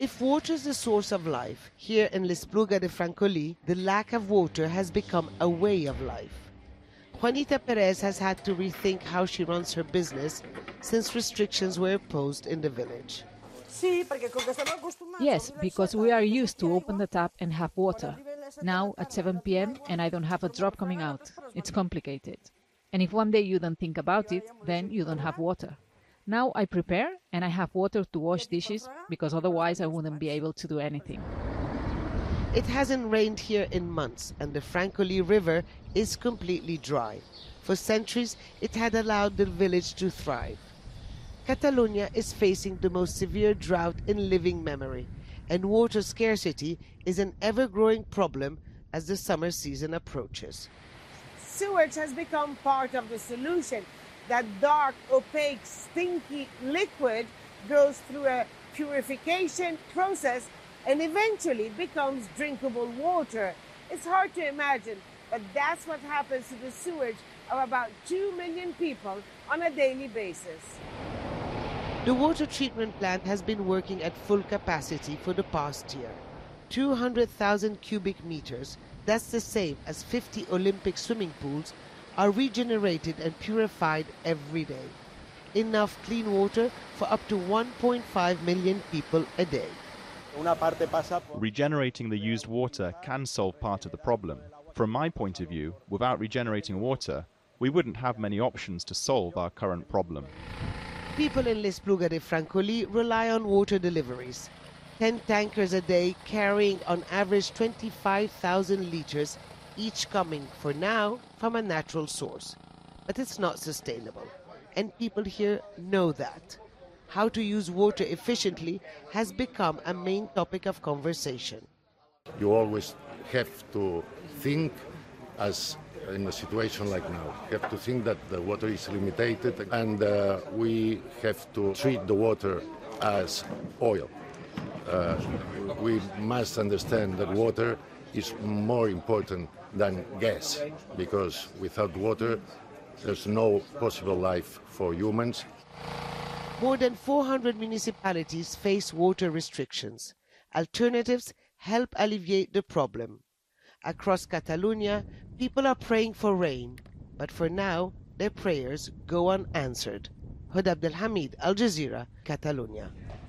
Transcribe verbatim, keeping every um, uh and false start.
If water is the source of life, here in l'Espluga de Francolí, the lack of water has become a way of life. Juanita Perez has had to rethink how she runs her business since restrictions were imposed in the village. Yes, because we are used to open the tap and have water. Now at seven p m and I don't have a drop coming out. It's complicated. And if one day you don't think about it, then you don't have water. Now I prepare and I have water to wash dishes because otherwise I wouldn't be able to do anything. It hasn't rained here in months and the Francolí River is completely dry. For centuries, it had allowed the village to thrive. Catalonia is facing the most severe drought in living memory, and water scarcity is an ever-growing problem as the summer season approaches. Sewage has become part of the solution. That dark, opaque, stinky liquid goes through a purification process and eventually becomes drinkable water. It's hard to imagine, but that's what happens to the sewage of about two million people on a daily basis. The water treatment plant has been working at full capacity for the past year. two hundred thousand cubic meters, that's the same as fifty Olympic swimming pools, are regenerated and purified every day. Enough clean water for up to one point five million people a day. Regenerating the used water can solve part of the problem. From my point of view, without regenerating water, we wouldn't have many options to solve our current problem. People in l'Espluga de Francolí rely on water deliveries. Ten tankers a day carrying on average twenty-five thousand liters, each coming, for now, from a natural source. But it's not sustainable, and people here know that. How to use water efficiently has become a main topic of conversation. You always have to think as in a situation like now. You have to think that the water is limited and uh, we have to treat the water as oil. Uh, we must understand that water is more important than gas, because without water there's no possible life for humans. More than four hundred municipalities face water restrictions. Alternatives help alleviate the problem. Across Catalonia, people are praying for rain, but for now, their prayers go unanswered. Huda Abdelhamid, Al Jazeera, Catalonia.